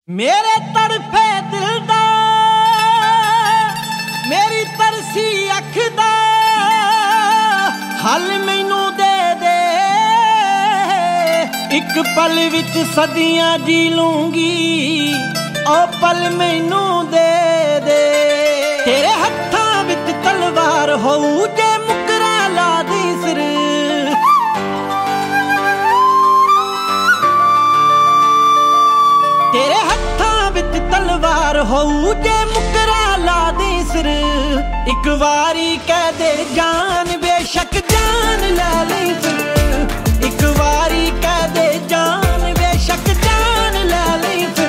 मेरे तड़फे दिल दा मेरी तरसी अख दा हल मैनू दे दे। एक पल विच सदियां जी लूंगी ओ पल मैनू दे दे। तेरे हत्थां विच तलवार होऊ जे मुकरा ला दी सिर। तेरे हत्थां विच तलवार होऊ जे मुकरा ला दी सिर। एक वारी कह दे जान बेशक जान ला ली फिर। एक वारी कह दे जान बेशक जान ला ली फिर।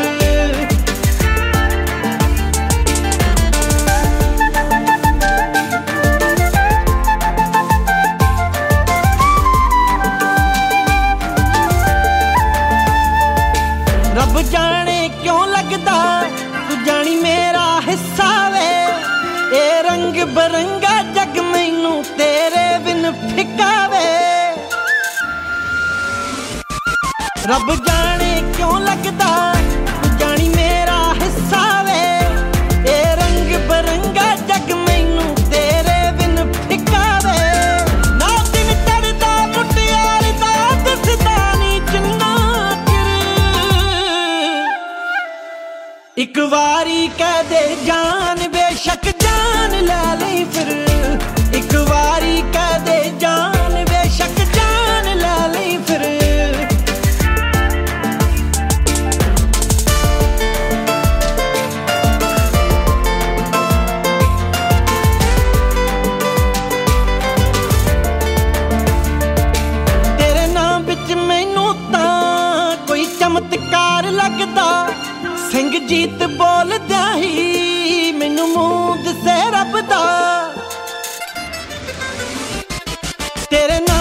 रब जाने क्यों लगदा तू जानी मेरा हिस्सा वे। ए रंग बरंगा जग मैनू तेरे बिन फिका वे। रब जाने क्यों लगदा तू जानी मेरा हिस्सा वे। ए रंग बरंगा जग मैनू तेरे बिन फिका वे। ना दिन चढ़दा मुटियार दा दिसदा नी जिन्ना एक वारी कह दे जान बेशक जान ला ली फिर। एक वारी कह दे जान बेशक जान ला ली फिर। तेरे नाम विच मैनू तां कोई चमत्कार लगदा। सिंह जीत बोलदा ही मैनू मूंद से रब दा। तेरे